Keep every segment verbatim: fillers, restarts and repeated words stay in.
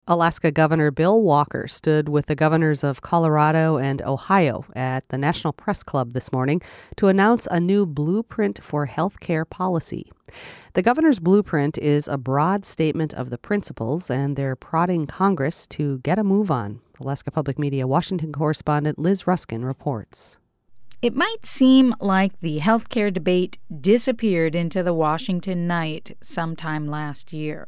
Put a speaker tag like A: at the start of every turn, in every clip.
A: Alaska Governor Bill Walker stood with the governors of Colorado and Ohio at the National Press Club this morning to announce a new blueprint for health care policy. The governor's blueprint is a broad statement of the principles, and they're prodding Congress to get a move on. Alaska Public Media Washington correspondent Liz Ruskin reports.
B: It might seem like the healthcare debate disappeared into the Washington night sometime last year.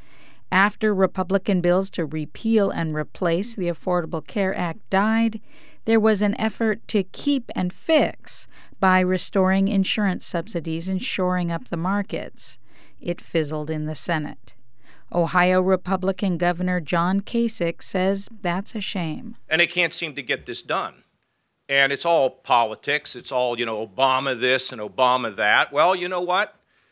B: After Republican bills to repeal and replace the Affordable Care Act died, there was an effort to keep and fix by restoring insurance subsidies and shoring up the markets. It fizzled in the Senate. Ohio Republican Governor John Kasich says that's a shame.
C: And they can't seem to get this done. And it's all politics. It's all, you know, Obama this and Obama that. Well, you know what?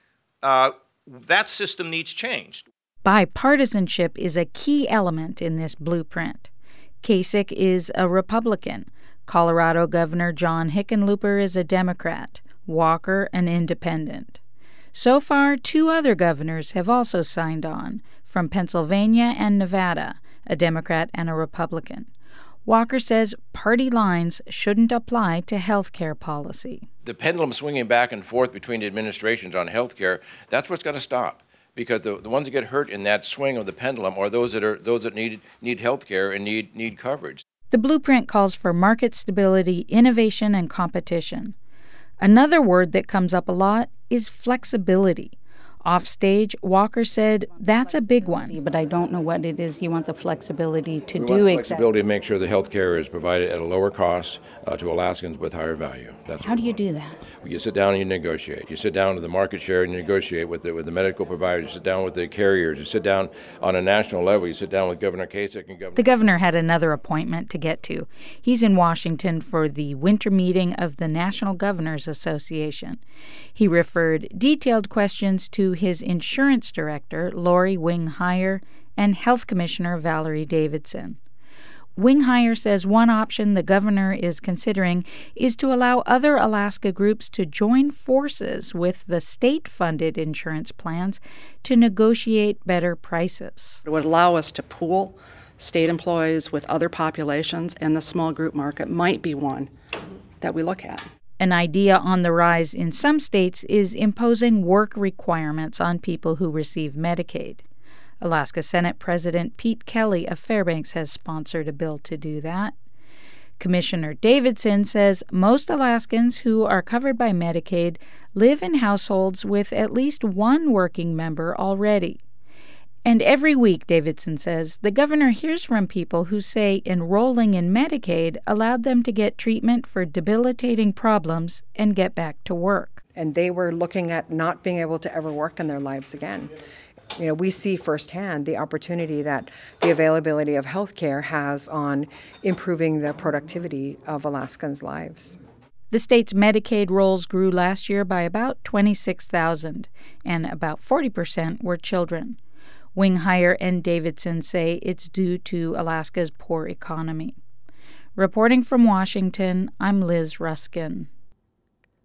C: Uh, that system needs changed.
B: Bipartisanship is a key element in this blueprint. Kasich is a Republican. Colorado Governor John Hickenlooper is a Democrat. Walker an independent. So far, two other governors have also signed on, from Pennsylvania and Nevada, a Democrat and a Republican. Walker says party lines shouldn't apply to health care policy.
D: The pendulum swinging back and forth between the administrations on health care, that's what's got to stop. Because the, the ones that get hurt in that swing of the pendulum are those that are those that need need health care and need need coverage.
B: The blueprint calls for market stability, innovation, and competition. Another word that comes up a lot is flexibility. Offstage, Walker said that's a big one.
E: But I don't know what it is you want the flexibility to
D: we
E: do
D: want
E: exactly.
D: Flexibility to make sure the health care is provided at a lower cost uh, to Alaskans with higher value. That's
E: How do you do that?
D: You sit down and you negotiate. You sit down with the market share and you negotiate with the, with the medical providers. You sit down with the carriers. You sit down on a national level. You sit down with Governor Kasich and Governor...
B: The governor had another appointment to get to. He's in Washington for the winter meeting of the National Governors Association. He referred detailed questions to his insurance director, Lori Wing-Heyer, and health commissioner Valerie Davidson. Wing-Heyer says one option the governor is considering is to allow other Alaska groups to join forces with the state-funded insurance plans to negotiate better prices.
F: It would allow us to pool state employees with other populations, and the small group market might be one that we look at.
B: An idea on the rise in some states is imposing work requirements on people who receive Medicaid. Alaska Senate President Pete Kelly of Fairbanks has sponsored a bill to do that. Commissioner Davidson says most Alaskans who are covered by Medicaid live in households with at least one working member already. And every week, Davidson says, the governor hears from people who say enrolling in Medicaid allowed them to get treatment for debilitating problems and get back to work.
G: And they were looking at not being able to ever work in their lives again. You know, we see firsthand the opportunity that the availability of health care has on improving the productivity of Alaskans' lives.
B: The state's Medicaid rolls grew last year by about twenty-six thousand, and about forty percent were children. Wing-Heyer and Davidson say it's due to Alaska's poor economy. Reporting from Washington, I'm Liz Ruskin.